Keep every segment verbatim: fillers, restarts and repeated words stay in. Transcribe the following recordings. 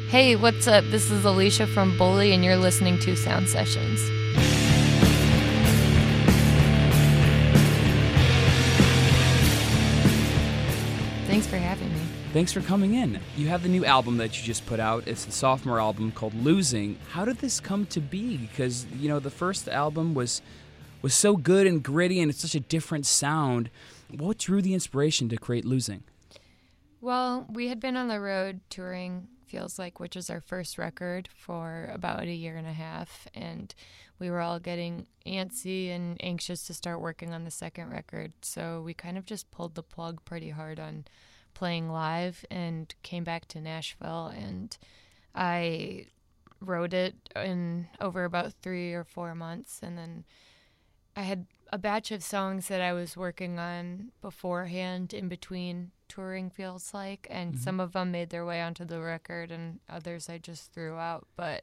Hey, what's up? This is Alicia from Bully, and you're listening to Sound Sessions. Thanks for having me. Thanks for coming in. You have the new album that you just put out. It's the sophomore album called Losing. How did this come to be? Because, you know, the first album was was so good and gritty, and it's such a different sound. What drew the inspiration to create Losing? Well, we had been on the road touring Feels Like, which is our first record, for about a year and a half, and we were all getting antsy and anxious to start working on the second record, so we kind of just pulled the plug pretty hard on playing live and came back to Nashville, and I wrote it in over about three or four months, and then I had a batch of songs that I was working on beforehand in between touring Feels Like, and mm-hmm. some of them made their way onto the record and others I just threw out. But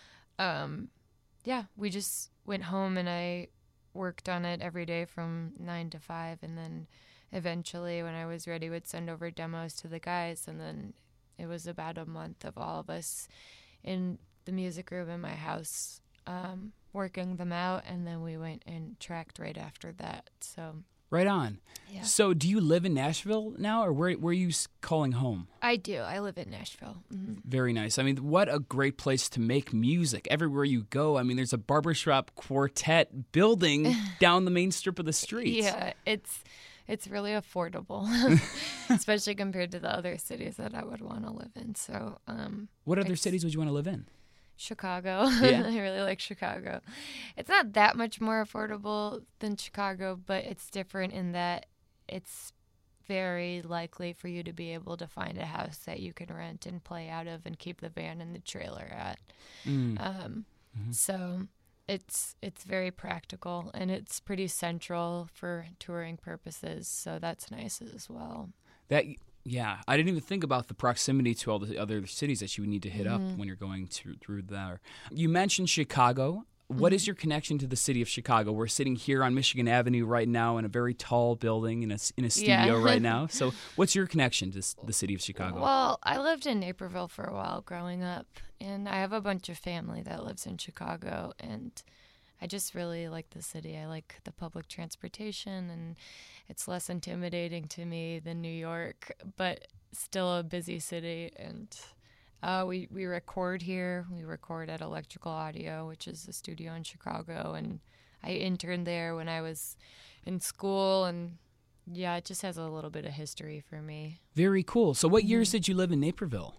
um, yeah, we just went home and I worked on it every day from nine to five, and then eventually when I was ready would send over demos to the guys, and then it was about a month of all of us in the music room in my house um, working them out, and then we went and tracked right after that. So right on. Yeah. So do you live in Nashville now, or where, where are you calling home? I do. I live in Nashville. Mm-hmm. Very nice. I mean, what a great place to make music. Everywhere you go, I mean, there's a barbershop quartet building down the main strip of the streets. Yeah, it's it's really affordable, especially compared to the other cities that I would want to live in. So, um, what other cities would you want to live in? Chicago. Yeah. I really like Chicago. It's not that much more affordable than Chicago, but it's different in that it's very likely for you to be able to find a house that you can rent and play out of and keep the van and the trailer at. Mm. Um, mm-hmm. So it's it's very practical, and it's pretty central for touring purposes, so that's nice as well. That Yeah, I didn't even think about the proximity to all the other cities that you would need to hit mm-hmm. up when you're going to, through there. You mentioned Chicago. What mm-hmm. is your connection to the city of Chicago? We're sitting here on Michigan Avenue right now in a very tall building in a, in a studio yeah. right now. So what's your connection to the city of Chicago? Well, I lived in Naperville for a while growing up, and I have a bunch of family that lives in Chicago, and I just really like the city. I like the public transportation, and it's less intimidating to me than New York, but still a busy city. And uh, we, we record here. We record at Electrical Audio, which is a studio in Chicago, and I interned there when I was in school, and yeah, it just has a little bit of history for me. Very cool. So what years did you live in Naperville?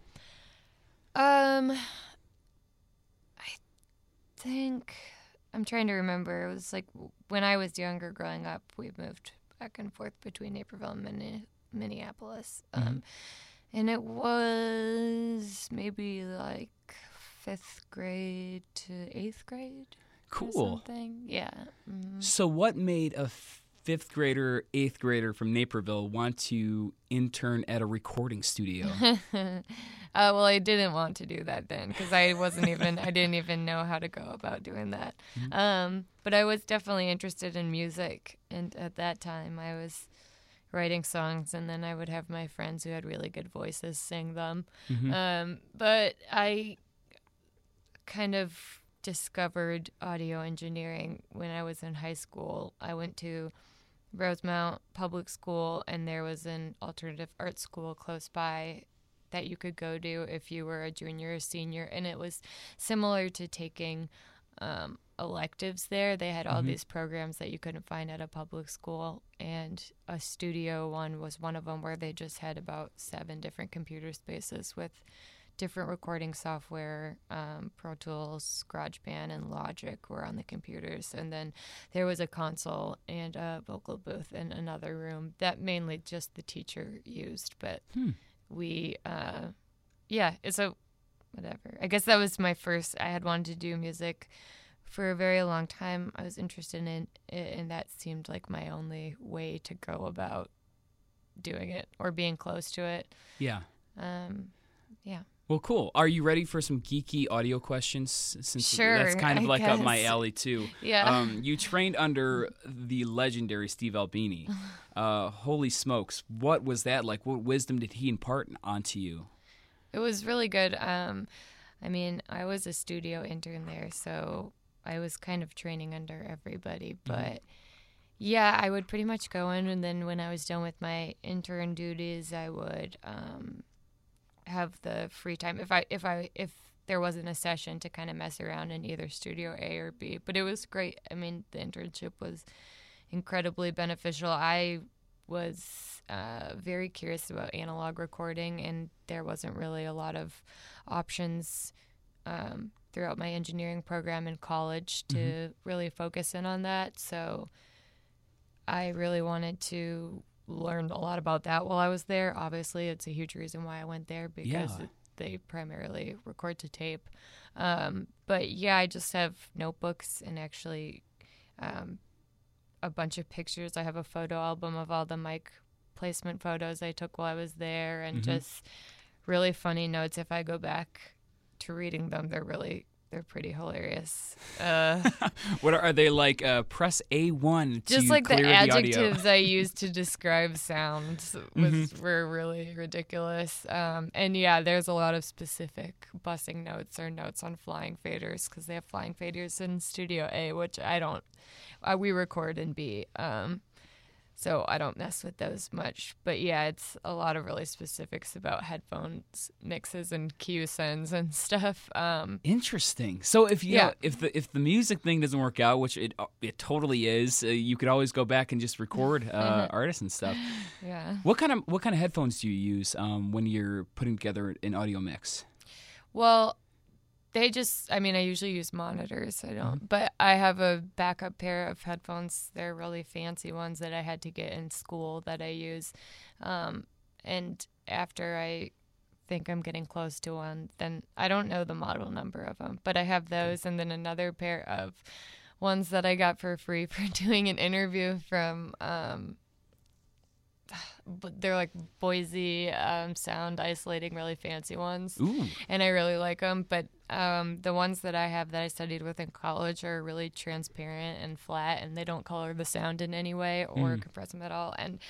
Um, I think... I'm trying to remember. It was like when I was younger growing up, we moved back and forth between Naperville and Minneapolis. Mm-hmm. Um, and it was maybe like fifth grade to eighth grade. Cool. Or something. Yeah. Mm-hmm. So what made a fifth grader, eighth grader from Naperville want to intern at a recording studio? uh, well, I didn't want to do that then because I wasn't even, I didn't even know how to go about doing that. Mm-hmm. Um, but I was definitely interested in music, and at that time I was writing songs, and then I would have my friends who had really good voices sing them. Mm-hmm. Um, but I kind of discovered audio engineering when I was in high school. I went to Rosemount Public School, and there was an alternative art school close by that you could go to if you were a junior or senior, and it was similar to taking um, electives there. They had all mm-hmm. these programs that you couldn't find at a public school, and a studio one was one of them, where they just had about seven different computer spaces with different recording software. um, Pro Tools, GarageBand, and Logic were on the computers. And then there was a console and a vocal booth in another room that mainly just the teacher used. But hmm. we, uh, yeah, so whatever. I guess that was my first, I had wanted to do music for a very long time. I was interested in it, and that seemed like my only way to go about doing it or being close to it. Yeah. Um, yeah. Well, cool. Are you ready for some geeky audio questions? Since sure, that's kind of I like guess. up my alley too. Yeah. Um, you trained under the legendary Steve Albini. Uh, holy smokes! What was that like? What wisdom did he impart onto you? It was really good. Um, I mean, I was a studio intern there, so I was kind of training under everybody. But mm-hmm. yeah, I would pretty much go in, and then when I was done with my intern duties, I would um, have the free time if I if I if there wasn't a session to kind of mess around in either Studio A or B. But it was great. I mean, the internship was incredibly beneficial. I was uh, very curious about analog recording, and there wasn't really a lot of options um, throughout my engineering program in college to mm-hmm. really focus in on that. So I really wanted to learn a lot about that while I was there. Obviously, it's a huge reason why I went there, because yeah. it, they primarily record to tape. Um, but yeah, I just have notebooks and actually um, a bunch of pictures. I have a photo album of all the mic placement photos I took while I was there, and mm-hmm. just really funny notes. If I go back to reading them, they're really they're pretty hilarious. Uh, what are, are they like? Uh, press A one to just like clear the the adjectives audio. I used to describe sounds was mm-hmm. were really ridiculous. Um, and yeah, there's a lot of specific bussing notes or notes on flying faders, because they have flying faders in Studio A, which I don't. Uh, we record in B. Um, So I don't mess with those much. But yeah, it's a lot of really specifics about headphones mixes and Q sends and stuff. Um, Interesting. So if you yeah. know, if the if the music thing doesn't work out, which it it totally is, uh, you could always go back and just record uh, artists and stuff. Yeah. What kind of what kind of headphones do you use um, when you're putting together an audio mix? Well, they just, I mean, I usually use monitors. I don't, mm-hmm. but I have a backup pair of headphones. They're really fancy ones that I had to get in school that I use. Um, and after I think I'm getting close to one, then I don't know the model number of them, but I have those. And then another pair of ones that I got for free for doing an interview from, um, but they're like Boise um, sound isolating, really fancy ones. Ooh. And I really like them. But um, the ones that I have that I studied with in college are really transparent and flat, and they don't color the sound in any way or mm. compress them at all. And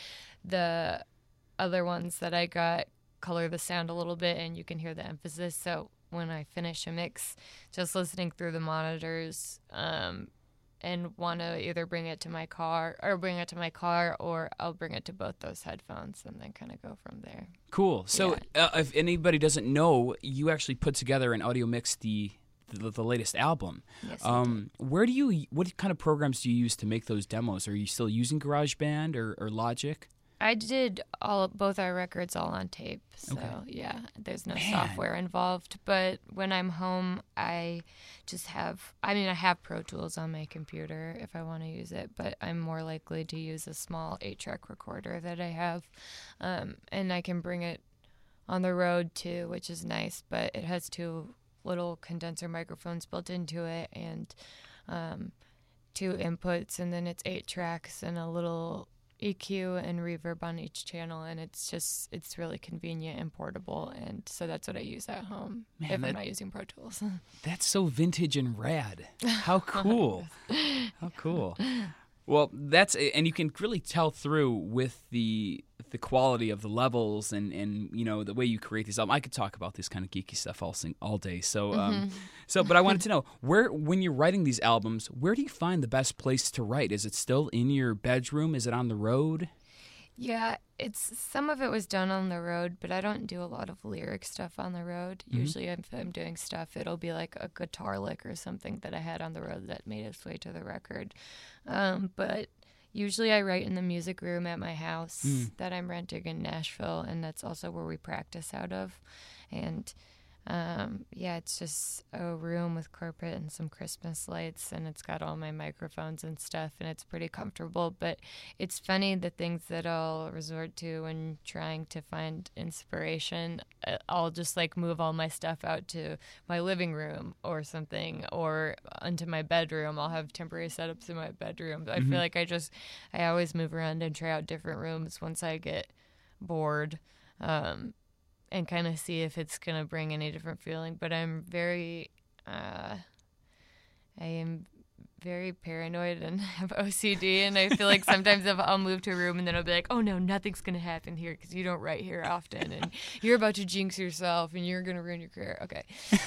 the other ones that I got color the sound a little bit, and you can hear the emphasis. So when I finish a mix, just listening through the monitors, um, and want to either bring it to my car or bring it to my car, or I'll bring it to both those headphones and then kind of go from there. Cool. So yeah. uh, if anybody doesn't know, you actually put together and audio mixed the, the the latest album. Yes, um, where do you, what kind of programs do you use to make those demos? Are you still using GarageBand or, or Logic? I did all both our records all on tape, so okay. yeah, there's no Man. software involved. But when I'm home, I just have, I mean, I have Pro Tools on my computer if I want to use it, but I'm more likely to use a small eight track recorder that I have, um, and I can bring it on the road too, which is nice, but it has two little condenser microphones built into it, and um, two inputs, and then it's eight tracks and a little E Q and reverb on each channel, and it's just it's really convenient and portable, and so that's what I use at home. Man, if that, I'm not using Pro Tools. That's so vintage and rad. How cool. How cool. Well, that's and you can really tell through with the the quality of the levels and, and you know the way you create these albums. I could talk about this kind of geeky stuff all all day. So um, mm-hmm. so but I wanted to know where when you're writing these albums, where do you find the best place to write? Is it still in your bedroom? Is it on the road? Yeah, it's some of it was done on the road, but I don't do a lot of lyric stuff on the road. Mm-hmm. Usually if I'm doing stuff, it'll be like a guitar lick or something that I had on the road that made its way to the record. Um, but usually I write in the music room at my house mm. that I'm renting in Nashville, and that's also where we practice out of. And Um, yeah, it's just a room with carpet and some Christmas lights, and it's got all my microphones and stuff, and it's pretty comfortable. But it's funny, the things that I'll resort to when trying to find inspiration. I'll just like move all my stuff out to my living room or something, or into my bedroom. I'll have temporary setups in my bedroom. Mm-hmm. I feel like I just, I always move around and try out different rooms once I get bored. Um, and kind of see if it's going to bring any different feeling. But I'm very, uh, I am very paranoid and have O C D, and I feel like sometimes if I'll move to a room and then I'll be like, oh no, nothing's gonna happen here because you don't write here often, and you're about to jinx yourself and you're gonna ruin your career. Okay,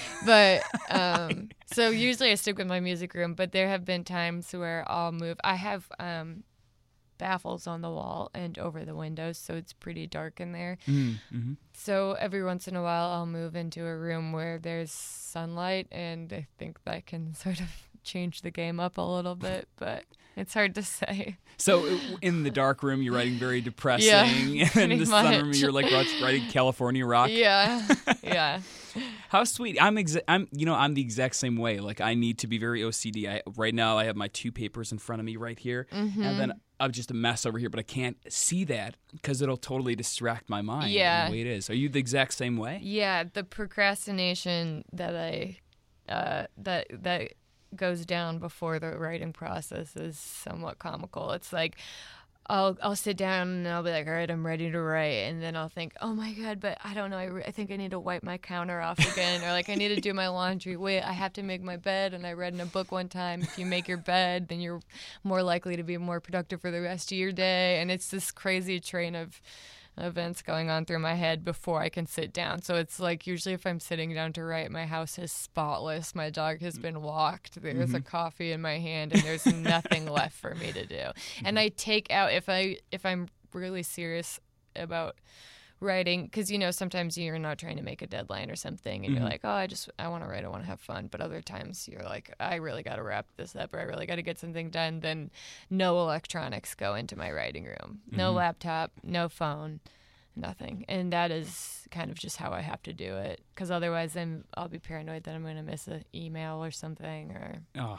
but um, so usually I stick with my music room, but there have been times where I'll move. I have um, baffles on the wall and over the windows, so it's pretty dark in there. Mm-hmm. So every once in a while I'll move into a room where there's sunlight, and I think that can sort of change the game up a little bit, but it's hard to say. So in the dark room, you're writing very depressing, yeah, and in the much. sunroom, you're like writing California rock. Yeah, yeah. How sweet! I'm exa- I'm you know I'm the exact same way. Like I need to be very O C D. I, right now, I have my two papers in front of me right here, mm-hmm. and then I'm just a mess over here. But I can't see that because it'll totally distract my mind. Yeah, the way it is. Are you the exact same way? Yeah, the procrastination that I uh, that that. goes down before the writing process is somewhat comical. It's like I'll I'll sit down and I'll be like, all right, I'm ready to write, and then I'll think, oh my god, but I don't know, I, re- I think I need to wipe my counter off again, or like I need to do my laundry. Wait, I have to make my bed, and I read in a book one time, if you make your bed, then you're more likely to be more productive for the rest of your day, and it's this crazy train of events going on through my head before I can sit down. So it's like usually if I'm sitting down to write, my house is spotless, my dog has been walked, there's mm-hmm. a coffee in my hand, and there's nothing left for me to do. Mm-hmm. And I take out, if I if I'm really serious about writing, because you know sometimes you're not trying to make a deadline or something, and mm-hmm. you're like, oh, I just I want to write, I want to have fun. But other times you're like, I really got to wrap this up, or I really got to get something done. Then no electronics go into my writing room, no mm-hmm. laptop, no phone, nothing. And that is kind of just how I have to do it, because otherwise I'm I'll be paranoid that I'm going to miss an email or something. Or oh,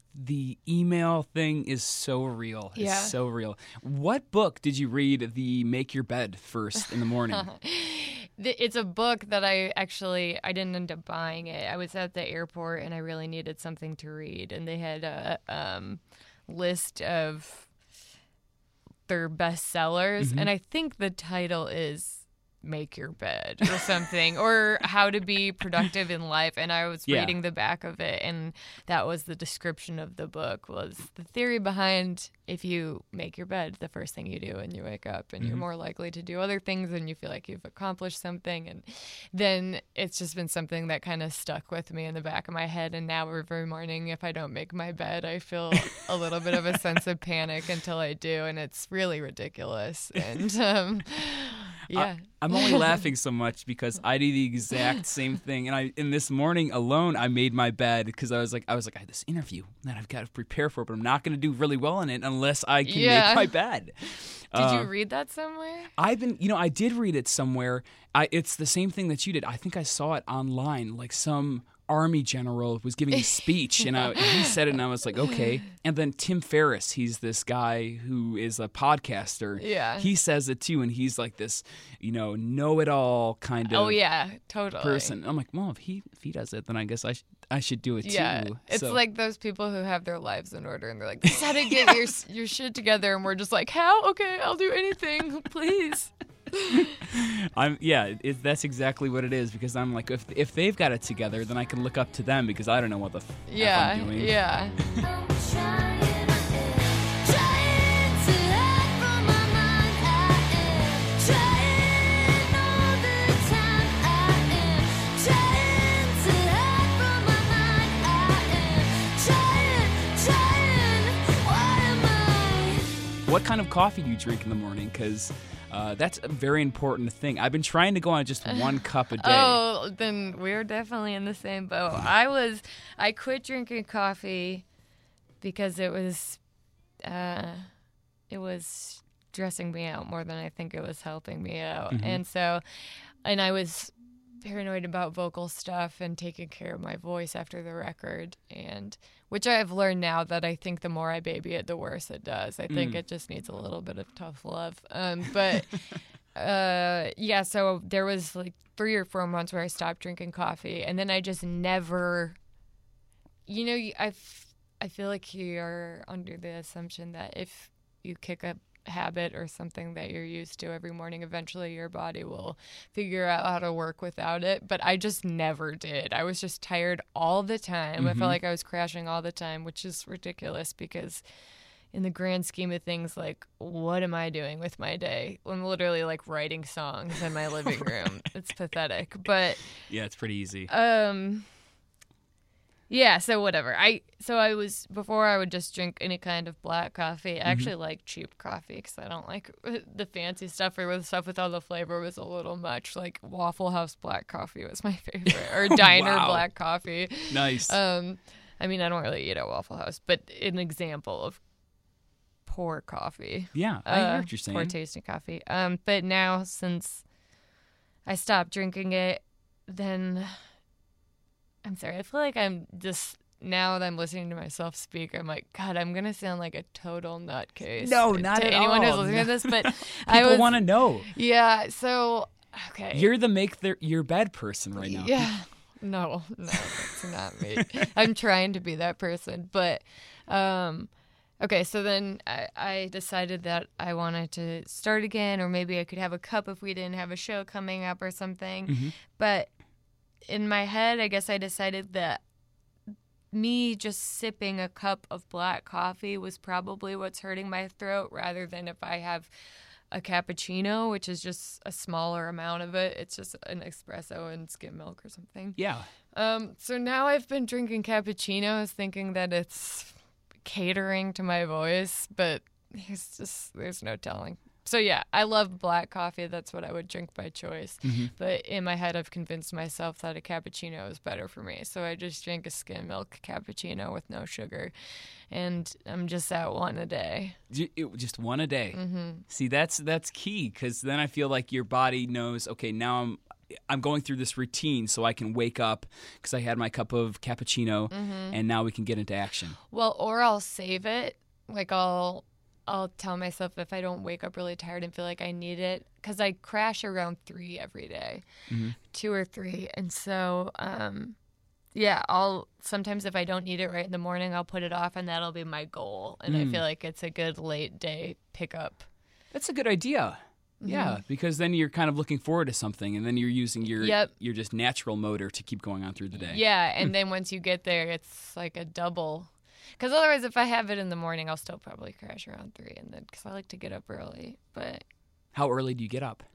the email thing is so real. It's yeah. so real. What book did you read the Make Your Bed first in the morning? It's a book that I actually I didn't end up buying it. I was at the airport and I really needed something to read, and they had a um, list of their bestsellers, mm-hmm. and I think the title is Make Your Bed or something, or How to Be Productive in Life. And I was yeah. reading the back of it, and that was the description of the book, was the theory behind if you make your bed the first thing you do when you wake up, and mm-hmm. you're more likely to do other things and you feel like you've accomplished something. And then it's just been something that kind of stuck with me in the back of my head, and now every morning if I don't make my bed, I feel a little bit of a sense of panic until I do, and it's really ridiculous. And um yeah I, I'm only laughing so much because I do the exact same thing, and I in this morning alone I made my bed because I was like I was like I have this interview that I've got to prepare for, but I'm not going to do really well in it unless I can yeah. make my bed. Did uh, you read that somewhere? I've been, you know, I did read it somewhere. I, it's the same thing that you did. I think I saw it online, like some army general was giving a speech, and I, he said it, and I was like, okay. And then Tim Ferriss, he's this guy who is a podcaster. Yeah. He says it too, and he's like this, you know, know-it-all kind of oh yeah, totally person. I'm like, well, if he if he does it, then I guess I should I should do it yeah. too. It's so. like those people who have their lives in order, and they're like, this is how to get your your shit together, and we're just like, how? Okay, I'll do anything, please. I'm yeah, it, that's exactly what it is, because I'm like, if if they've got it together, then I can look up to them, because I don't know what the f- yeah, F I'm doing. Yeah. What kind of coffee do you drink in the morning? Because uh, that's a very important thing. I've been trying to go on just one cup a day. Oh, then we're definitely in the same boat. I was, I quit drinking coffee because it was, uh, it was stressing me out more than I think it was helping me out. Mm-hmm. And so, and I was paranoid about vocal stuff and taking care of my voice after the record, and which I have learned now that I think the more I baby it, the worse it does. I think mm. it just needs a little bit of tough love. Um, but uh, yeah, so there was like three or four months where I stopped drinking coffee, and then I just never, you know, I, f- I feel like you're under the assumption that if you kick up habit or something that you're used to every morning, eventually your body will figure out how to work without it. But I just never did. I was just tired all the time. Mm-hmm. I felt like I was crashing all the time, which is ridiculous because in the grand scheme of things, like, what am I doing with my day? I'm literally like writing songs in my living room. It's pathetic. But yeah, it's pretty easy. Um Yeah, so whatever. I so I was before I would just drink any kind of black coffee. I mm-hmm. actually like cheap coffee because I don't like the fancy stuff or the stuff with all the flavor was a little much. Like Waffle House black coffee was my favorite, or Diner wow. black coffee. Nice. Um, I mean, I don't really eat at Waffle House, but an example of poor coffee. Yeah, I uh, hear what you're saying. Poor tasting coffee. Um, but now since I stopped drinking it, then. I'm sorry. I feel like I'm just, now that I'm listening to myself speak, I'm like, God, I'm going to sound like a total nutcase. No, not to at anyone all. who's listening no. to this, but I People want to know. Yeah, so, okay. You're the make their, your bed person right now. Yeah. No, no, that's not me. I'm trying to be that person. But, um, okay, so then I, I decided that I wanted to start again, or maybe I could have a cup if we didn't have a show coming up or something. Mm-hmm. But in my head, I guess I decided that me just sipping a cup of black coffee was probably what's hurting my throat, rather than if I have a cappuccino, which is just a smaller amount of it. It's just an espresso and skim milk or something. Yeah. Um. So now I've been drinking cappuccinos thinking that it's catering to my voice, but it's just, there's no telling. So, yeah, I love black coffee. That's what I would drink by choice. Mm-hmm. But in my head, I've convinced myself that a cappuccino is better for me. So I just drink a skim milk cappuccino with no sugar. And I'm just at one a day. Just one a day. Mm-hmm. See, that's that's key, because then I feel like your body knows, okay, now I'm I'm going through this routine so I can wake up because I had my cup of cappuccino, mm-hmm. and now we can get into action. Well, or I'll save it. Like, I'll... I'll tell myself if I don't wake up really tired and feel like I need it, because I crash around three every day, mm-hmm. two or three. And so, um, yeah, I'll sometimes if I don't need it right in the morning, I'll put it off, and that'll be my goal. And mm. I feel like it's a good late day pickup. That's a good idea. Mm-hmm. Yeah, because then you're kind of looking forward to something, and then you're using your yep. your just natural motor to keep going on through the day. Yeah, and then once you get there, it's like a double. Because otherwise, if I have it in the morning, I'll still probably crash around three, and then because I like to get up early. But how early do you get up?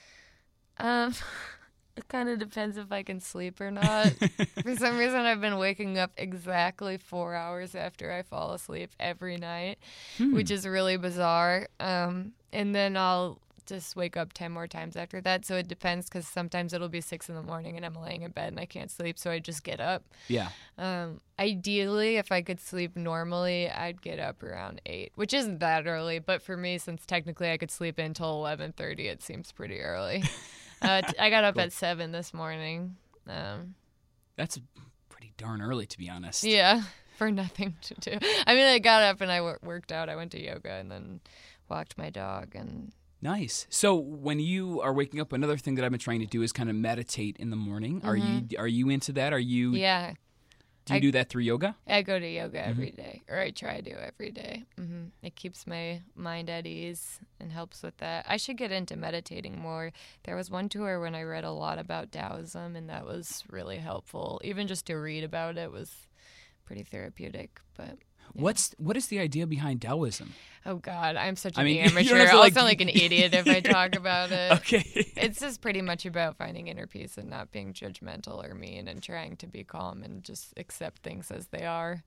Um, it kind of depends if I can sleep or not. For some reason, I've been waking up exactly four hours after I fall asleep every night, hmm. which is really bizarre. Um, and then I'll just wake up ten more times after that. So it depends, because sometimes it'll be six in the morning and I'm laying in bed and I can't sleep, so I just get up. Yeah. Um, ideally, if I could sleep normally, I'd get up around eight, which isn't that early. But for me, since technically I could sleep until eleven thirty, it seems pretty early. uh, t- I got up cool. at seven this morning. Um, That's pretty darn early, to be honest. yeah, for nothing to do. I mean, I got up and I w- worked out. I went to yoga and then walked my dog and... Nice. So when you are waking up, another thing that I've been trying to do is kind of meditate in the morning. Mm-hmm. Are you are you into that? Are you? Yeah. Do you I, do that through yoga? I go to yoga mm-hmm. every day, or I try to every day. Mm-hmm. It keeps my mind at ease and helps with that. I should get into meditating more. There was one tour when I read a lot about Taoism, and that was really helpful. Even just to read about it was pretty therapeutic, but... Yeah. What's what is the idea behind Taoism? Oh God, I'm such an I mean, amateur. To, I'll like, sound like an idiot if I talk about it. Okay. It's just pretty much about finding inner peace and not being judgmental or mean, and trying to be calm and just accept things as they are.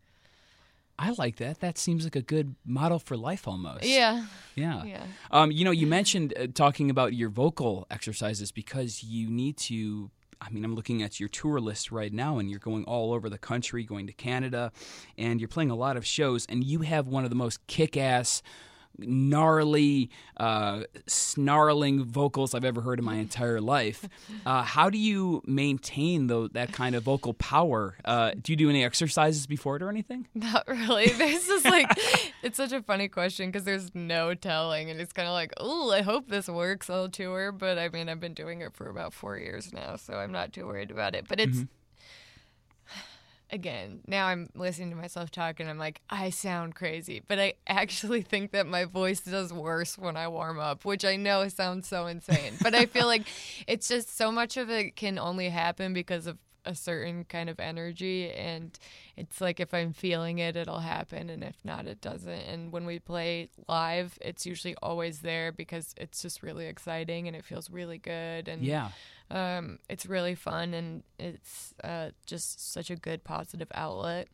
I like that. That seems like a good model for life almost. Yeah. Yeah. Yeah. Um, you know, you mentioned uh, talking about your vocal exercises because you need to... I mean, I'm looking at your tour list right now, and you're going all over the country, going to Canada, and you're playing a lot of shows, and you have one of the most kick-ass, gnarly, uh, snarling vocals I've ever heard in my entire life. Uh, how do you maintain the, that kind of vocal power? Uh, do you do any exercises before it or anything? Not really. There's just like, it's such a funny question because there's no telling, and it's kind of like, oh, I hope this works on tour. But I mean, I've been doing it for about four years now, so I'm not too worried about it. But it's, mm-hmm. again, now I'm listening to myself talk and I'm like, I sound crazy. But I actually think that my voice does worse when I warm up, which I know sounds so insane. But I feel like it's just so much of it can only happen because of a certain kind of energy. And it's like if I'm feeling it, it'll happen. And if not, it doesn't. And when we play live, it's usually always there because it's just really exciting and it feels really good. And Yeah. Um, it's really fun, and it's uh, just such a good positive outlet.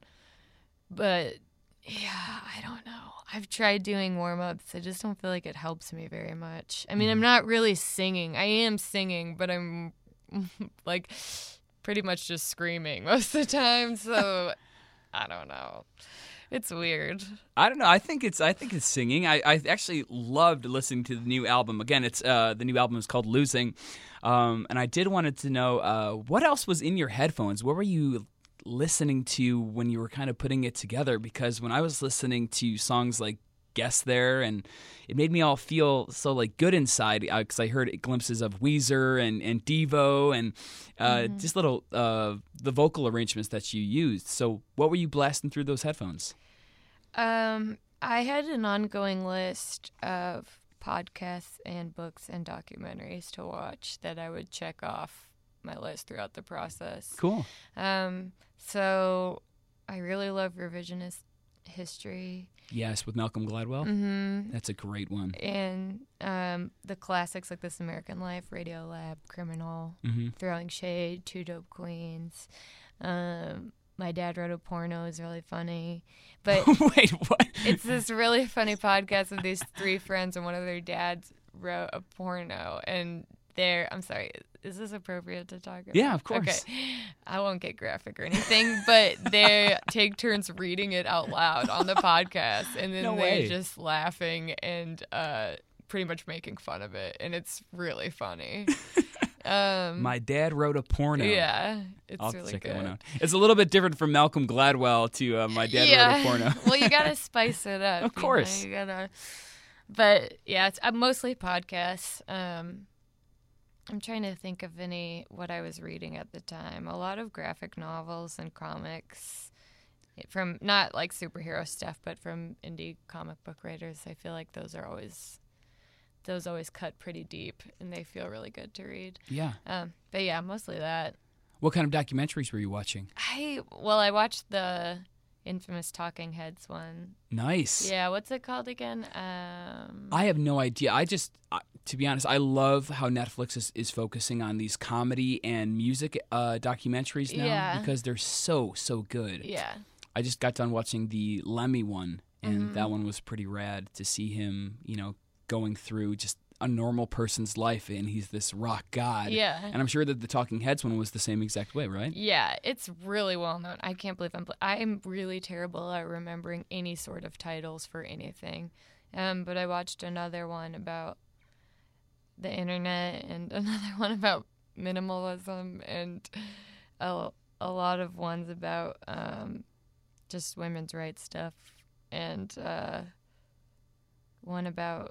But, yeah, I don't know. I've tried doing warm-ups. I just don't feel like it helps me very much. I mean, I'm not really singing. I am singing, but I'm, like, pretty much just screaming most of the time. So, I don't know. It's weird. I don't know. I think it's I think it's singing. I, I actually loved listening to the new album. Again, it's uh, the new album is called Losing. Um, and I did wanted to know uh, what else was in your headphones? What were you listening to when you were kind of putting it together? Because when I was listening to songs like Guess There, and it made me all feel so like good inside because uh, I heard glimpses of Weezer and, and Devo and uh, mm-hmm. just little uh, the vocal arrangements that you used. So what were you blasting through those headphones? Um, I had an ongoing list of podcasts and books and documentaries to watch that I would check off my list throughout the process. Cool. Um, so I really love revisionist history. Yes, with Malcolm Gladwell. Mm-hmm. That's a great one. And um, the classics like This American Life, Radiolab, Criminal, mm-hmm. Throwing Shade, Two Dope Queens. Um, My Dad Wrote a Porno is really funny. But wait, what? It's this really funny podcast of these three friends, and one of their dads wrote a porno. And they're, I'm sorry, is this appropriate to talk about? Yeah, of course. Okay. I won't get graphic or anything, but they take turns reading it out loud on the podcast. And then no they're way. just laughing and uh, pretty much making fun of it. And it's really funny. Um, My Dad Wrote a Porno. Yeah, it's I'll really check good. that one out. It's a little bit different from Malcolm Gladwell to uh, My Dad yeah. Wrote a Porno. Well, you gotta spice it up. Of course. You, know? you gotta. But yeah, it's uh, mostly podcasts. Um, I'm trying to think of any what I was reading at the time. A lot of graphic novels and comics from not like superhero stuff, but from indie comic book writers. I feel like those are always. Those always cut pretty deep, and they feel really good to read. Yeah. Um, but yeah, mostly that. What kind of documentaries were you watching? I well, I watched the infamous Talking Heads one. Nice. Yeah, what's it called again? Um, I have no idea. I just, uh, to be honest, I love how Netflix is, is focusing on these comedy and music uh, documentaries now yeah. because they're so, so good. Yeah. I just got done watching the Lemmy one, and mm-hmm. that one was pretty rad to see him, you know, going through just a normal person's life, and he's this rock god. Yeah. And I'm sure that the Talking Heads one was the same exact way, right? Yeah, it's really well known. I can't believe I'm pl- I'm really terrible at remembering any sort of titles for anything. Um, but I watched another one about the internet and another one about minimalism and a, a lot of ones about um, just women's rights stuff and uh, one about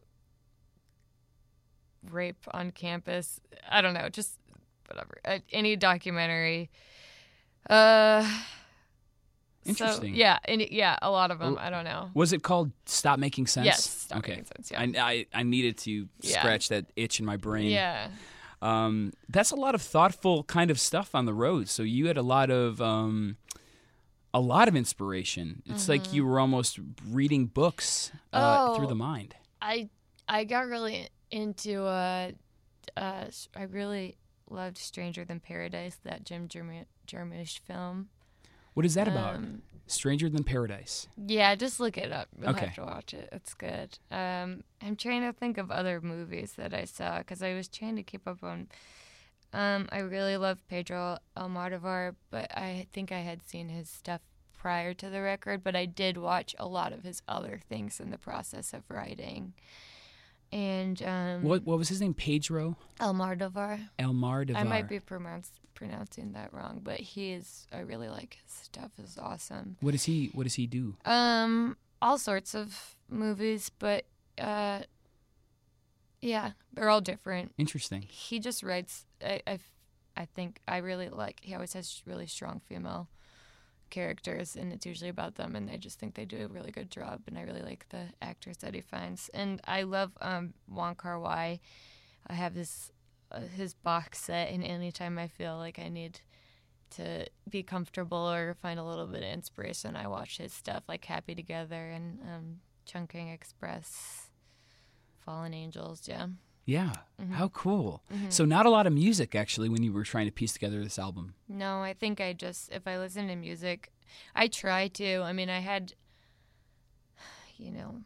rape on campus. I don't know, just whatever. Uh, any documentary. Uh, Interesting. So, yeah, and, yeah, a lot of them. I don't know. Was it called Stop Making Sense? Yes, Stop okay. Making Sense, yeah. I, I, I needed to Yeah. scratch that itch in my brain. Yeah. Um, that's a lot of thoughtful kind of stuff on the road. So you had a lot of um, a lot of inspiration. It's Mm-hmm. like you were almost reading books uh, Oh. through the mind. I I got really into uh, uh I really loved Stranger Than Paradise, that Jim Jarmu- Jarmusch film. What is that about? Um, Stranger Than Paradise. Yeah, just look it up. You'll Okay. have to watch it. It's good. Um, I'm trying to think of other movies that I saw because I was trying to keep up on. Um, I really love Pedro Almodovar, but I think I had seen his stuff prior to the record, but I did watch a lot of his other things in the process of writing. And um, What what was his name? Pedro Almodovar. Almodovar. I might be pronounced, pronouncing that wrong, but he is. I really like his stuff. Is awesome. What does he What does he do? Um, all sorts of movies, but uh, yeah, they're all different. Interesting. He just writes. I, I, I think I really like. He always has really strong female characters, and it's usually about them, and I just think they do a really good job, and I really like the actors that he finds. And I love um, Wong Kar-wai. I have his uh, his box set, and anytime I feel like I need to be comfortable or find a little bit of inspiration, I watch his stuff, like Happy Together and um, Chungking Express, Fallen Angels, yeah. Yeah, Mm-hmm. How cool. Mm-hmm. So not a lot of music, actually, when you were trying to piece together this album. No, I think I just, if I listen to music, I try to. I mean, I had, you know,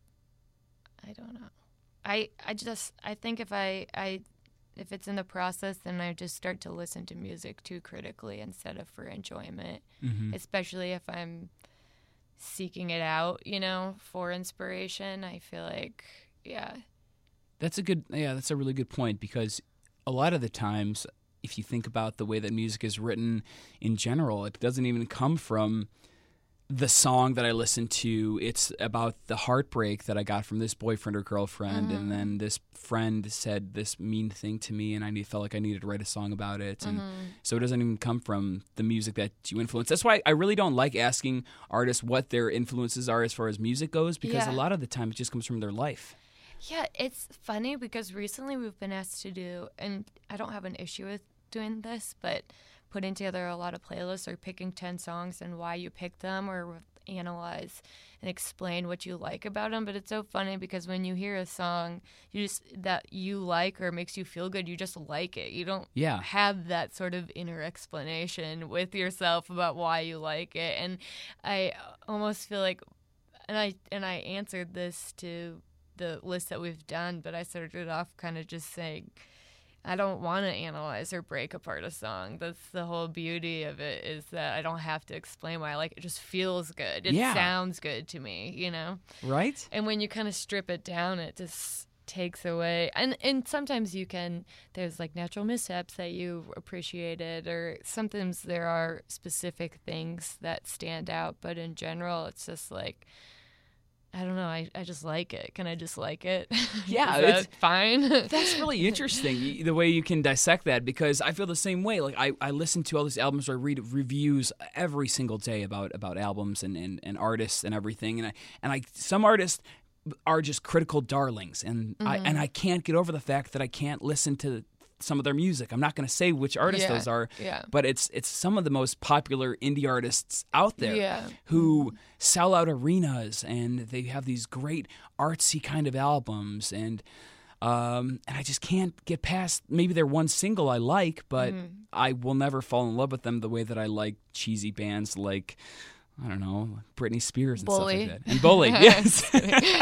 I don't know. I, I just, I think if I, I, if it's in the process, then I just start to listen to music too critically instead of for enjoyment, Mm-hmm. especially if I'm seeking it out, you know, for inspiration. I feel like, yeah. That's a good, yeah, that's a really good point, because a lot of the times, if you think about the way that music is written in general, it doesn't even come from the song that I listened to. It's about the heartbreak that I got from this boyfriend or girlfriend, Mm-hmm. and then this friend said this mean thing to me, and I need, felt like I needed to write a song about it. And Mm-hmm. so it doesn't even come from the music that you influence. That's why I really don't like asking artists what their influences are as far as music goes, because Yeah. a lot of the time it just comes from their life. Yeah, it's funny because recently we've been asked to do, and I don't have an issue with doing this, but putting together a lot of playlists or picking ten songs and why you pick them, or analyze and explain what you like about them. But it's so funny because when you hear a song you just that you like or makes you feel good, you just like it. You don't Yeah. have that sort of inner explanation with yourself about why you like it. And I almost feel like, and I and I answered this to the list that we've done, but I started off kind of just saying, I don't want to analyze or break apart a song. That's the whole beauty of it, is that I don't have to explain why I like it. It just feels good. It Yeah. sounds good to me, you know? Right? And when you kind of strip it down, it just takes away. And, and sometimes you can, there's like natural mishaps that you appreciated, or sometimes there are specific things that stand out. But in general, it's just like, I don't know. I, I just like it. Can I just like it? Yeah, Is that it's- fine. That's really interesting, y- the way you can dissect that, because I feel the same way. Like, I, I listen to all these albums, or I read reviews every single day about, about albums and, and, and artists and everything. And I, and I some artists are just critical darlings, and I and I can't get over the fact that I can't listen to some of their music. I'm not going to say which artists Yeah, those are, yeah. but it's it's some of the most popular indie artists out there Yeah. who sell out arenas, and they have these great artsy kind of albums, and um, and I just can't get past, maybe they're one single I like, but I will never fall in love with them the way that I like cheesy bands like, I don't know, Britney Spears and Bully. stuff like that. And Bully, yes.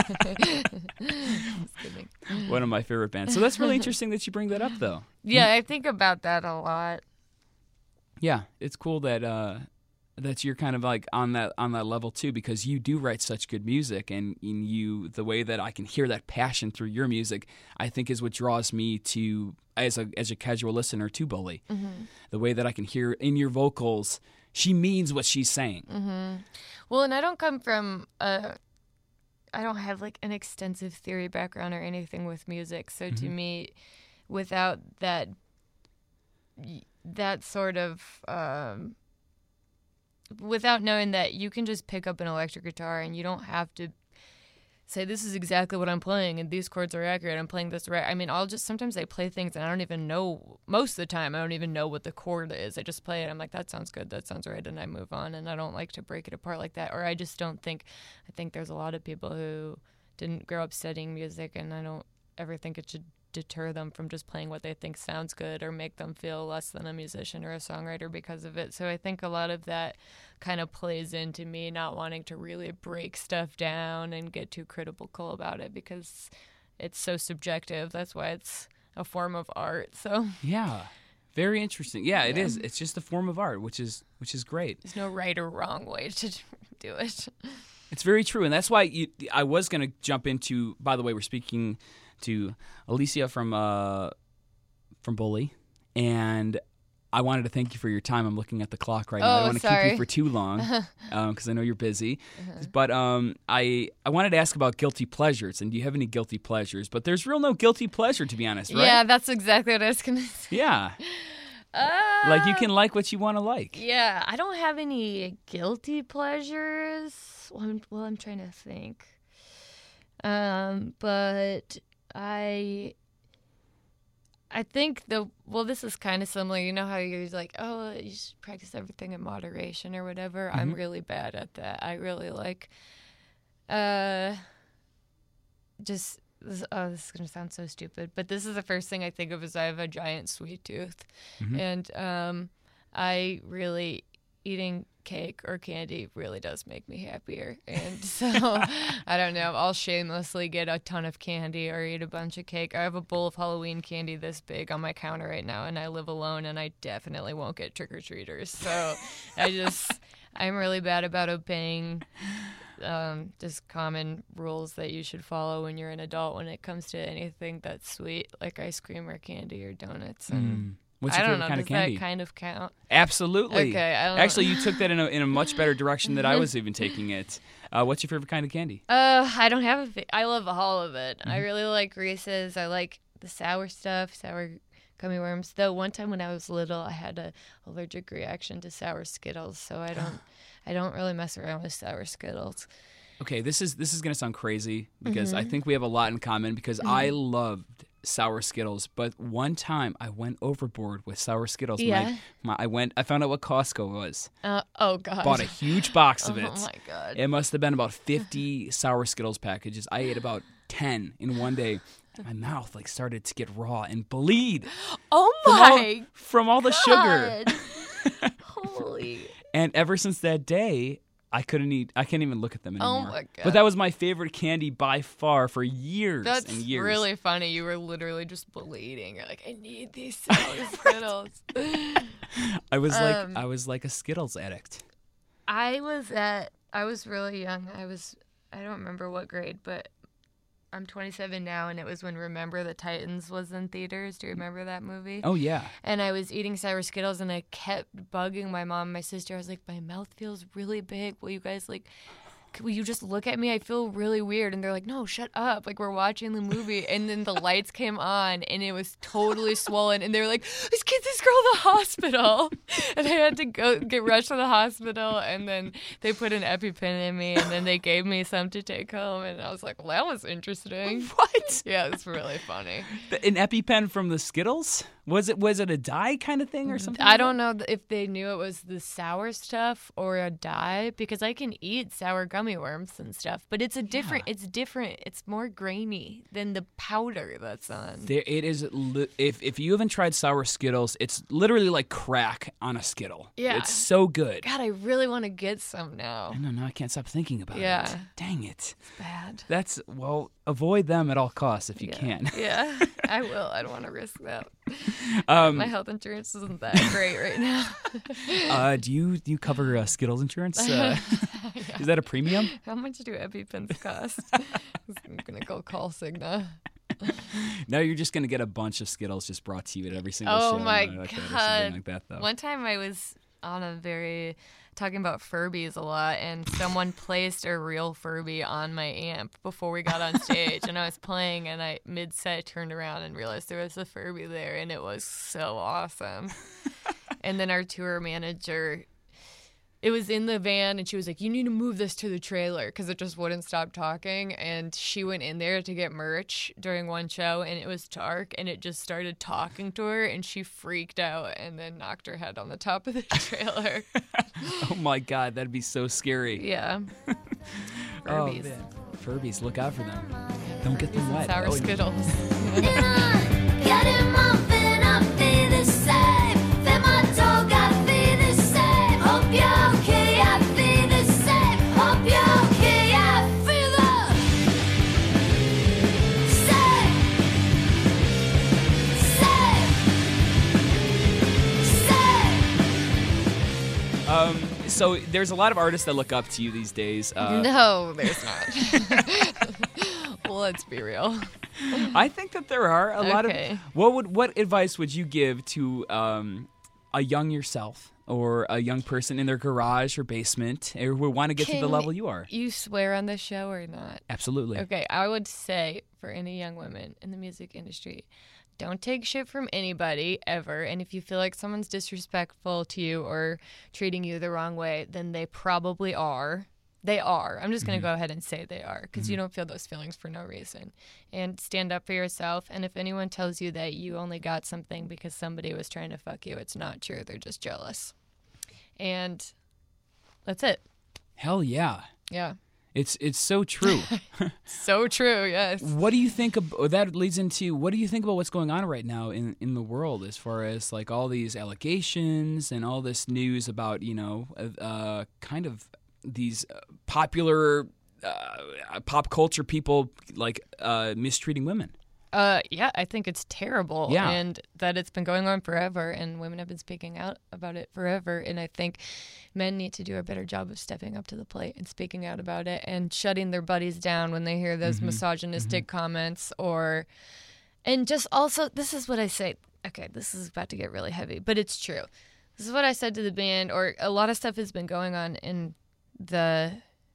Just kidding. One of my favorite bands. So that's really interesting that you bring that up, though. Yeah, I think about that a lot. Yeah, it's cool that uh, that you're kind of like on that on that level too, because you do write such good music, and, and you the way that I can hear that passion through your music, I think is what draws me to as a as a casual listener to Bully. Mm-hmm. The way that I can hear in your vocals, she means what she's saying. Mm-hmm. Well, and I don't come from a, I don't have like an extensive theory background or anything with music. So to me, without that, that sort of, um, without knowing that you can just pick up an electric guitar and you don't have to say, this is exactly what I'm playing and these chords are accurate, I'm playing this right. I mean, I'll just, sometimes I play things and I don't even know, most of the time, I don't even know what the chord is. I just play it. I'm like, that sounds good. That sounds right. And I move on. And I don't like to break it apart like that. Or I just don't think, I think there's a lot of people who didn't grow up studying music, and I don't ever think it should deter them from just playing what they think sounds good or make them feel less than a musician or a songwriter because of it. So I think a lot of that kind of plays into me not wanting to really break stuff down and get too critical about it, because it's so subjective. That's why it's a form of art. So Yeah, very interesting. Yeah, it Yeah. is. It's just a form of art, which is which is great. there's no right or wrong way to do it. It's very true, and that's why you, I was going to jump into. By the way, we're speaking to Alicia from uh, from Bully, and I wanted to thank you for your time. I'm looking at the clock right now. I Oh, don't want to keep sorry. you for too long because I know you're busy. But um, I I wanted to ask about guilty pleasures, and do you have any guilty pleasures? But there's real no guilty pleasure, to be honest, right? Yeah, that's exactly what I was going to say. Yeah. Uh, Like, you can like what you want to like. Yeah, I don't have any guilty pleasures. Well, I'm, well, I'm trying to think. Um, but I, I think the well, this is kind of similar. You know how you're like, oh, you should practice everything in moderation or whatever. Mm-hmm. I'm really bad at that. I really like, uh, just. This, oh, this is going to sound so stupid, but this is the first thing I think of is I have a giant sweet tooth. Mm-hmm. And um, I really, eating cake or candy really does make me happier. And so, I don't know, I'll shamelessly get a ton of candy or eat a bunch of cake. I have a bowl of Halloween candy this big on my counter right now, and I live alone, and I definitely won't get trick-or-treaters. So, I just, I'm really bad about obeying Um, just common rules that you should follow when you're an adult when it comes to anything that's sweet, like ice cream or candy or donuts. And mm. What's your I don't favorite know, kind does of candy? that kind of count? Absolutely. Okay, I don't Actually, know. you took that in a in a much better direction than I was even taking it. Uh, what's your favorite kind of candy? Uh, I don't have a. Fa- I love all of it. Mm-hmm. I really like Reese's. I like the sour stuff, sour gummy worms. Though one time when I was little, I had a allergic reaction to sour Skittles, so I don't. I don't really mess around with sour Skittles. Okay, this is this is gonna sound crazy because mm-hmm. I think we have a lot in common because mm-hmm. I loved sour Skittles, but one time I went overboard with sour Skittles. Yeah. My, my, I went. I found out what Costco was. Uh, oh God. Bought a huge box of oh, it. Oh my God. It must have been about fifty sour Skittles packages. I ate about ten in one day. My mouth like started to get raw and bleed. Oh my! From all, from all the God. sugar. Holy. And ever since that day, I couldn't eat. I can't even look at them anymore. Oh my God. But that was my favorite candy by far for years That's and years. really funny. You were literally just bleeding. You're like, I need these sour Skittles. I was like, um, I was like a Skittles addict. I was at. I was really young. I was. I don't remember what grade, but I'm twenty-seven now, and it was when Remember the Titans was in theaters. Do you remember that movie? Oh, yeah. And I was eating sour Skittles, and I kept bugging my mom and my sister. I was like, my mouth feels really big. Will you guys, like, will you just look at me? I feel really weird. And they're like, no, shut up. Like, we're watching the movie. And then the lights came on, and it was totally swollen. And they were like, let's get this girl to the hospital. And I had to go get rushed to the hospital. And then they put an EpiPen in me, and then they gave me some to take home. And I was like, well, that was interesting. What? Yeah, it's really funny. An EpiPen from the Skittles? Was it was it a dye kind of thing or something? I like don't that? know if they knew it was the sour stuff or a dye, because I can eat sour gummy worms and stuff, but it's a different. Yeah. It's different. It's more grainy than the powder that's on. There, it is. Li- if if you haven't tried sour Skittles, it's literally like crack on a Skittle. Yeah, it's so good. God, I really want to get some now. I know. Now I can't stop thinking about yeah. it. Dang it. It's bad. That's well. Avoid them at all costs if you yeah. can. Yeah, I will. I don't want to risk that. Um, My health insurance isn't that great right now. uh, do you do you cover uh, Skittles insurance? Uh, yeah. Is that a premium? How much do EpiPens cost? I'm gonna go call Cigna. No, you're just gonna get a bunch of Skittles just brought to you at every single oh show. Oh my like God! that, like that, though. One time I was on a very talking about Furbies a lot, and someone placed a real Furby on my amp before we got on stage, and I was playing, and I mid-set turned around and realized there was a Furby there, and it was so awesome. And then our tour manager, it was in the van, and she was like, you need to move this to the trailer, because it just wouldn't stop talking. And she went in there to get merch during one show, and it was dark, and it just started talking to her, and she freaked out and then knocked her head on the top of the trailer. Oh my God, that'd be so scary. Yeah. Furbies. Oh, man. Furbies, look out for them. Don't get them wet. Sour oh, Skittles. Um, so there's a lot of artists that look up to you these days. Uh, no, there's not. Well, let's be real. I think that there are a okay. lot of. What would what advice would you give to um, a young yourself or a young person in their garage or basement or who want to get Can to the level you are? You swear on the show or not? Absolutely. Okay, I would say for any young women in the music industry, don't take shit from anybody ever. And if you feel like someone's disrespectful to you or treating you the wrong way, then they probably are. They are. I'm just going to Mm-hmm. go ahead and say they are, because Mm-hmm. you don't feel those feelings for no reason. And stand up for yourself. And if anyone tells you that you only got something because somebody was trying to fuck you, it's not true. They're just jealous. And that's it. Hell yeah. Yeah. It's it's so true. So true, yes. What do you think of that? Leads into what do you think about what's going on right now in, in the world as far as like all these allegations and all this news about, you know, uh, kind of these uh, popular uh, pop culture people like uh, mistreating women? Uh, yeah, I think it's terrible. Yeah. And that it's been going on forever, and women have been speaking out about it forever. And I think men need to do a better job of stepping up to the plate and speaking out about it and shutting their buddies down when they hear those Mm-hmm. misogynistic mm-hmm. comments or, and just also, this is what I say. Okay, this is about to get really heavy, but it's true. This is what I said to the band, or a lot of stuff has been going on in the,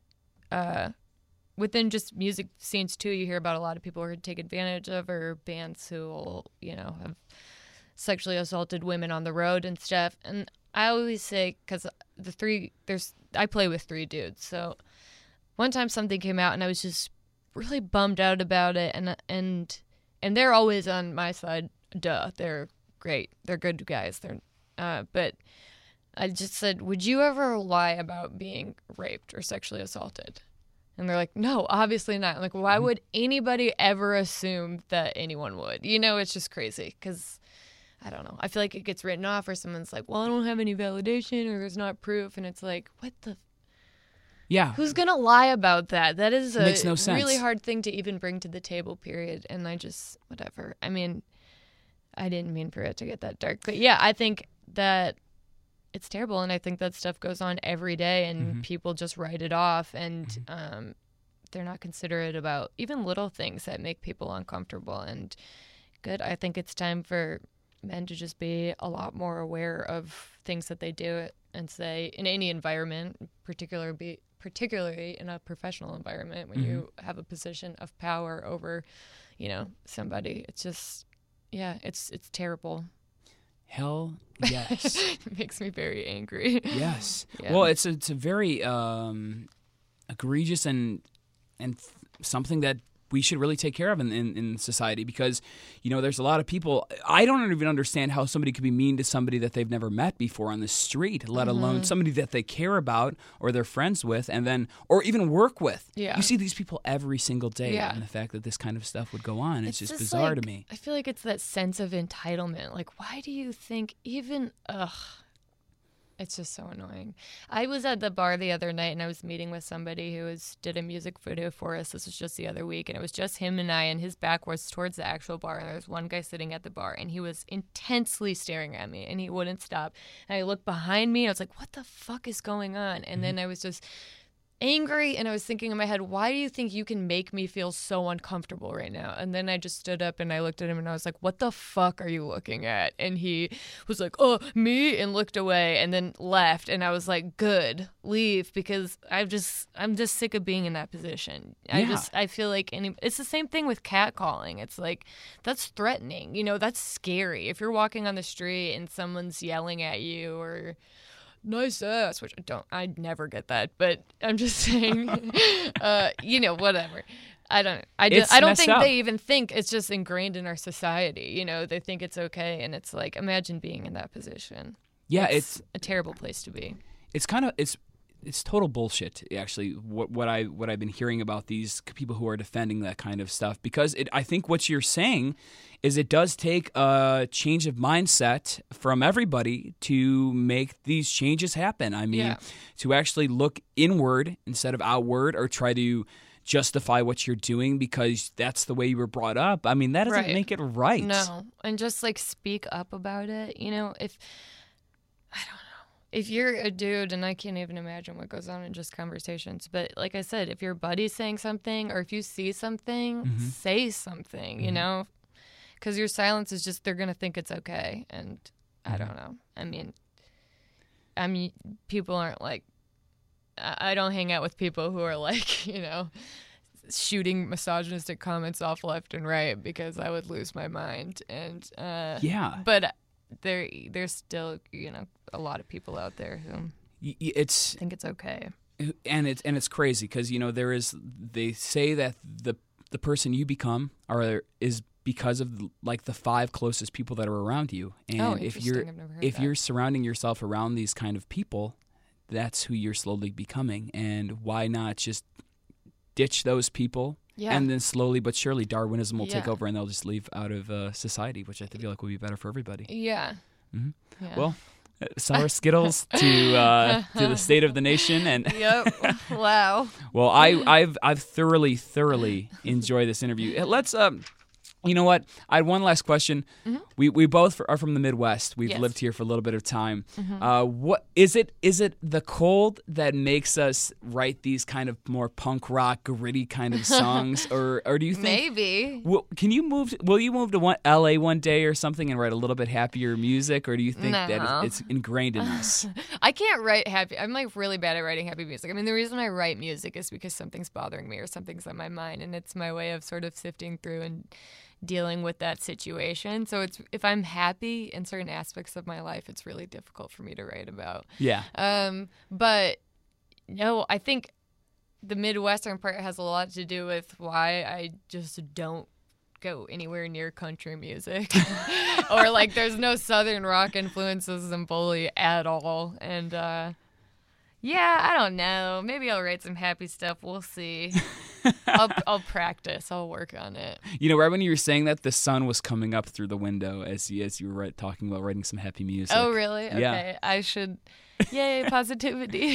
uh, within just music scenes too. You hear about a lot of people who take advantage of, or bands who will, you know, have sexually assaulted women on the road and stuff. And I always say, because the three, there's, I play with three dudes. So one time something came out and I was just really bummed out about it. And, and, and they're always on my side. Duh. They're great. They're good guys. They're, uh, but I just said, would you ever lie about being raped or sexually assaulted? And they're like, no, obviously not. I'm like, why would anybody ever assume that anyone would? You know, it's just crazy because, I don't know. I feel like it gets written off, or someone's like, well, I don't have any validation, or there's not proof. And it's like, what the? Yeah. Who's going to lie about that? That is a Makes no sense. really hard thing to even bring to the table, period. And I just, whatever. I mean, I didn't mean for it to get that dark. But yeah, I think that it's terrible, and I think that stuff goes on every day, and Mm-hmm. people just write it off, and Mm-hmm. um, they're not considerate about even little things that make people uncomfortable. And good, I think it's time for men to just be a lot more aware of things that they do and say in any environment, particularly be particularly in a professional environment when Mm-hmm. you have a position of power over, you know, somebody. It's just, yeah, it's it's terrible. Hell yes. It makes me very angry. Yes. Yeah. Well, it's a, it's a very um, egregious and and th- something that we should really take care of in, in, in society, because, you know, there's a lot of people. I don't even understand how somebody could be mean to somebody that they've never met before on the street, let Mm-hmm. alone somebody that they care about or they're friends with, and then or even work with. Yeah. You see these people every single day, Yeah. and the fact that this kind of stuff would go on, it's, just, just bizarre like- to me. I feel like it's that sense of entitlement. Like, why do you think even, ugh, it's just so annoying. I was at the bar the other night, and I was meeting with somebody who was did a music video for us. This was just the other week, and it was just him and I, and his back was towards the actual bar, and there was one guy sitting at the bar, and he was intensely staring at me, and he wouldn't stop. And I looked behind me, and I was like, what the fuck is going on? And then I was just angry, and I was thinking in my head, why do you think you can make me feel so uncomfortable right now? And then I just stood up and I looked at him and I was like, what the fuck are you looking at? And he was like, oh, me, and looked away and then left. And I was like, good, leave, because I've just I'm just sick of being in that position. I Yeah. just I feel like any it's the same thing with catcalling. It's like, that's threatening, you know, that's scary. If you're walking on the street and someone's yelling at you or nice ass, which I don't, I never get that, but I'm just saying, uh, you know, whatever. I don't, I, do, It's I don't messed think up. they even think it's just ingrained in our society. You know, they think it's okay, and it's like, imagine being in that position. Yeah, it's, it's a terrible place to be. it's kind of it's it's total bullshit, actually, what what I what I've been hearing about these people who are defending that kind of stuff, because it I think what you're saying is it does take a change of mindset from everybody to make these changes happen. I mean, Yeah. to actually look inward instead of outward, or try to justify what you're doing because that's the way you were brought up. I mean, that doesn't Right. make it right. No, and just like speak up about it. You know, if I don't know. If you're a dude, and I can't even imagine what goes on in just conversations, but like I said, if your buddy's saying something, or if you see something, Mhm. say something, you Mhm. know? Because your silence is just, they're going to think it's okay. And I Mhm. don't know. I mean, I mean, people aren't like, I I don't hang out with people who are like, you know, shooting misogynistic comments off left and right because I would lose my mind. And uh, yeah, but there there's still, you know, a lot of people out there who y- it's think it's okay. And it's and it's crazy because, you know, there is they say that the the person you become are is because of like the five closest people that are around you. And oh, if you're I've never heard if that. you're surrounding yourself around these kind of people, that's who you're slowly becoming. And why not just ditch those people? Yeah. And then slowly but surely Darwinism will Yeah. take over and they'll just leave out of uh, society, which I feel like would be better for everybody. Yeah. Mm-hmm. yeah. Well, sour Skittles to uh, to the state of the nation, and Yep. Wow. well, I I've I've thoroughly thoroughly enjoyed this interview. Let's um. You know what? I had one last question. Mm-hmm. We we both are from the Midwest. We've Yes. lived here for a little bit of time. Mm-hmm. Uh, what is it? Is it the cold that makes us write these kind of more punk rock, gritty kind of songs, or or do you think Maybe. Will, can you move? Will you move to one, L A one day or something and write a little bit happier music, or do you think No. that it's ingrained in us? I can't write happy. I'm like really bad at writing happy music. I mean, the reason I write music is because something's bothering me or something's on my mind, and it's my way of sort of sifting through and dealing with that situation. So it's if I'm happy in certain aspects of my life, it's really difficult for me to write about. Yeah. Um, but no, I think the Midwestern part has a lot to do with why I just don't go anywhere near country music. Or like there's no Southern rock influences in Bully at all. And uh, yeah, I don't know. Maybe I'll write some happy stuff. We'll see. I'll I'll practice. I'll work on it. You know, right when you were saying that, the sun was coming up through the window as you, as you were right, talking about writing some happy music. Oh, really? Yeah. Okay. I should. Yay, positivity.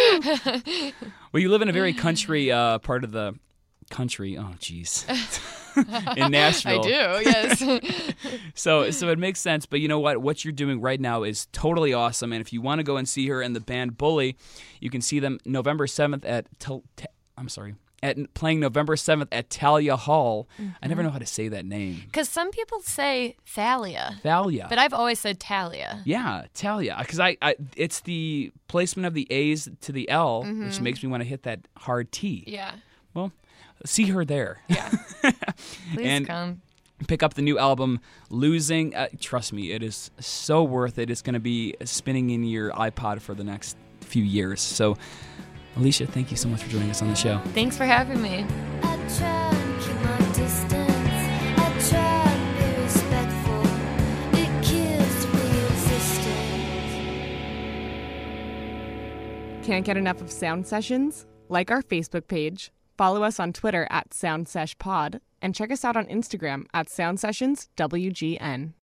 Well, you live in a very country uh, part of the country. Oh, jeez. In Nashville. I do, yes. So so it makes sense. But you know what? What you're doing right now is totally awesome. And if you want to go and see her and the band Bully, you can see them November seventh at... Tel- Te- I'm sorry. At playing November seventh at Thalia Hall. Mm-hmm. I never know how to say that name. Because some people say Thalia. Thalia. But I've always said Talia. Yeah, Thalia. Because I, I, it's the placement of the A's to the L, mm-hmm. which makes me want to hit that hard T. Yeah. Well, see her there. Yeah. Please and come. Pick up the new album, Losing. Uh, trust me, it is so worth it. It's going to be spinning in your iPod for the next few years. So, Alicia, thank you so much for joining us on the show. Thanks for having me. I try and keep my distance. I try and be respectful. It kills to be existent. Can't get enough of Sound Sessions? Like our Facebook page, follow us on Twitter at SoundSeshPod, and check us out on Instagram at SoundSessionsWGN.